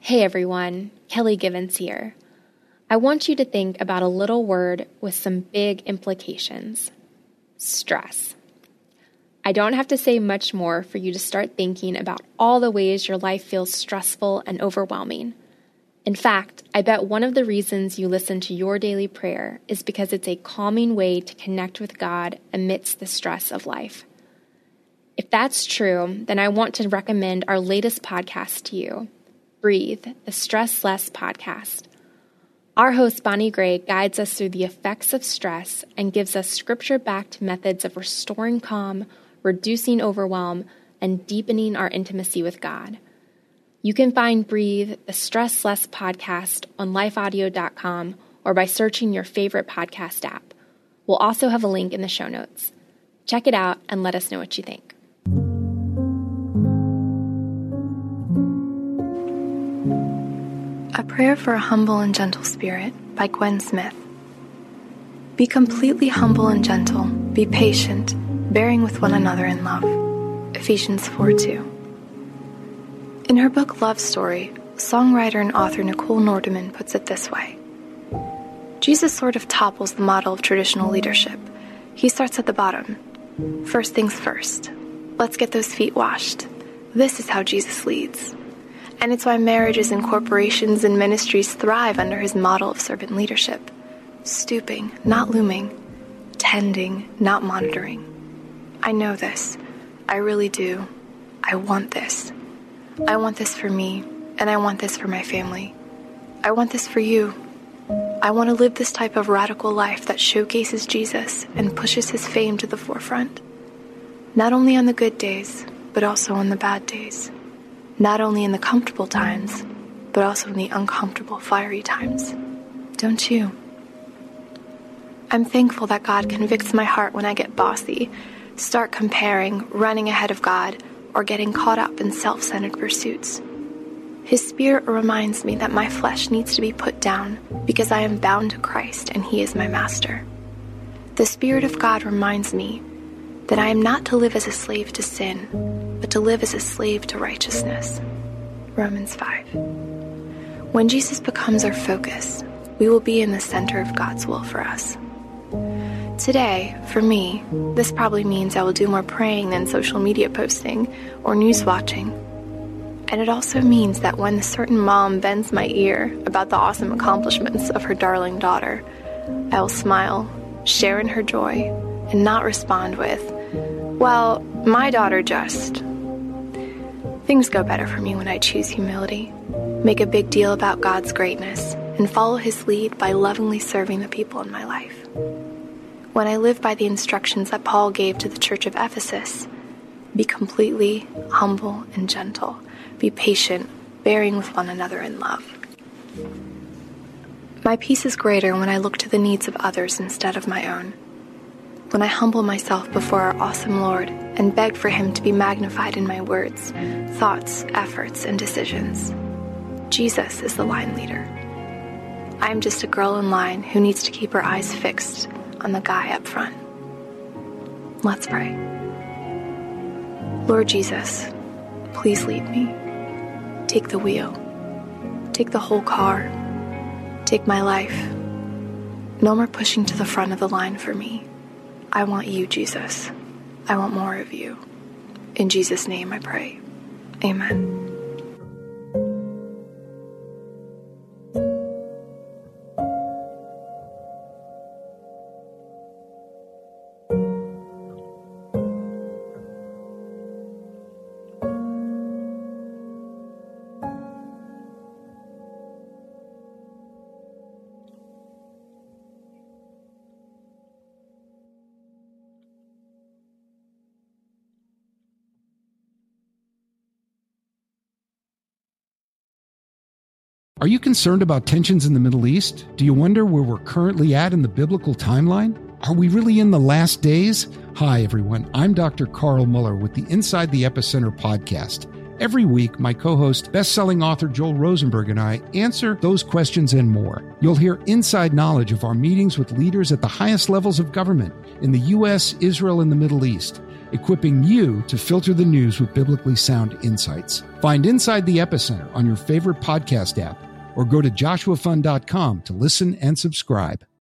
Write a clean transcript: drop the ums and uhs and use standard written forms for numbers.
Hey everyone, Kelly Givens here. I want you to think about a little word with some big implications. Stress. I don't have to say much more for you to start thinking about all the ways your life feels stressful and overwhelming. In fact, I bet one of the reasons you listen to your daily prayer is because it's a calming way to connect with God amidst the stress of life. If that's true, then I want to recommend our latest podcast to you, Breathe, the Stress Less podcast. Our host, Bonnie Gray, guides us through the effects of stress and gives us scripture-backed methods of restoring calm, reducing overwhelm, and deepening our intimacy with God. You can find Breathe, the Stress Less podcast on lifeaudio.com or by searching your favorite podcast app. We'll also have a link in the show notes. Check it out and let us know what you think. A Prayer for a Humble and Gentle Spirit by Gwen Smith. Be completely humble and gentle. Be patient, bearing with one another in love. Ephesians 4:2. In her book Love Story, songwriter and author Nicole Nordeman puts it this way. Jesus sort of topples the model of traditional leadership. He starts at the bottom. First things first. Let's get those feet washed. This is how Jesus leads. And it's why marriages and corporations and ministries thrive under his model of servant leadership. Stooping, not looming. Tending, not monitoring. I know this. I really do. I want this. I want this for me, and I want this for my family. I want this for you. I want to live this type of radical life that showcases Jesus and pushes his fame to the forefront. Not only on the good days, but also on the bad days. Not only in the comfortable times, but also in the uncomfortable, fiery times. Don't you? I'm thankful that God convicts my heart when I get bossy, start comparing, running ahead of God, or getting caught up in self-centered pursuits. His Spirit reminds me that my flesh needs to be put down because I am bound to Christ and he is my master. The Spirit of God reminds me that I am not to live as a slave to sin, but to live as a slave to righteousness. Romans 5. When Jesus becomes our focus, we will be in the center of God's will for us. Today, for me, this probably means I will do more praying than social media posting or news watching. And it also means that when a certain mom bends my ear about the awesome accomplishments of her darling daughter, I will smile, share in her joy, and not respond with, well, my daughter just... Things go better for me when I choose humility, make a big deal about God's greatness, and follow his lead by lovingly serving the people in my life. When I live by the instructions that Paul gave to the church of Ephesus, be completely humble and gentle, be patient, bearing with one another in love. My peace is greater when I look to the needs of others instead of my own. When I humble myself before our awesome Lord and beg for him to be magnified in my words, thoughts, efforts, and decisions. Jesus is the line leader. I am just a girl in line who needs to keep her eyes fixed on the guy up front. Let's pray. Lord Jesus, please lead me. Take the wheel. Take the whole car. Take my life. No more pushing to the front of the line for me. I want you, Jesus. I want more of you. In Jesus' name I pray. Amen. Are you concerned about tensions in the Middle East? Do you wonder where we're currently at in the biblical timeline? Are we really in the last days? Hi, everyone. I'm Dr. Carl Muller with the Inside the Epicenter podcast. Every week, my co-host, best-selling author Joel Rosenberg and I answer those questions and more. You'll hear inside knowledge of our meetings with leaders at the highest levels of government in the U.S., Israel, and the Middle East. equipping you to filter the news with biblically sound insights. Find Inside the Epicenter on your favorite podcast app or go to joshuafund.com to listen and subscribe.